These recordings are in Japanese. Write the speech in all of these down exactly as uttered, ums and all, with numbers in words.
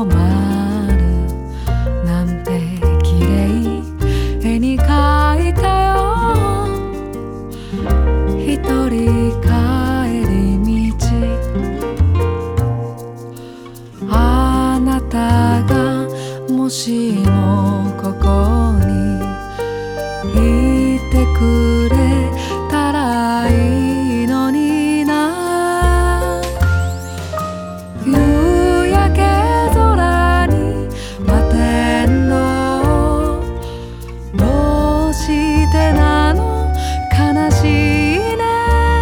まるなんて綺麗絵に描いたよ。一人帰り道、あなたがもしもここにいてくれたらいいのにな。夕焼け空に待てんの、どうしてなの、悲しいね。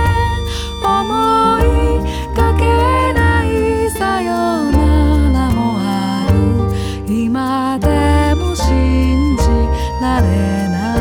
思いかけないさよならもある。今でも信じられない。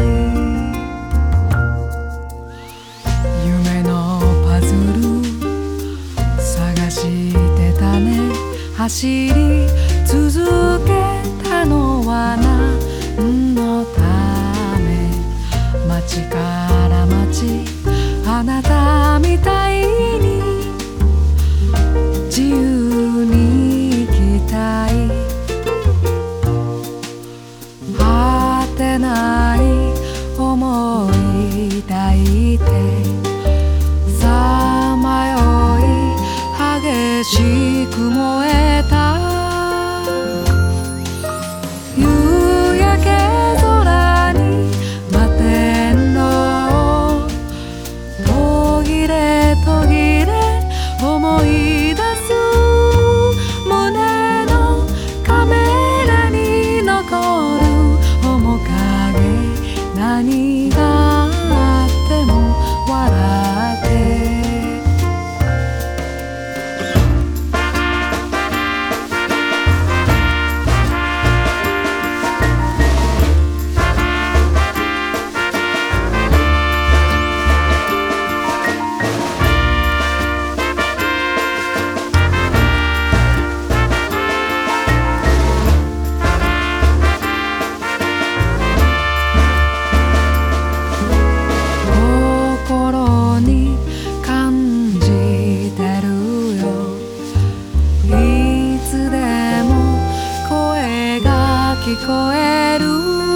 夢のパズル探してたね。走り続けたのは何のため。街から街、あなたみたいに自由に生きたい。果てない思い抱いてさまよい激しく燃えた。夕焼け空に待てんの、途切れ途切れ思い出す。胸のカメラに残る面影、何があっても笑って心に感じてるよ。いつでも声が聞こえる。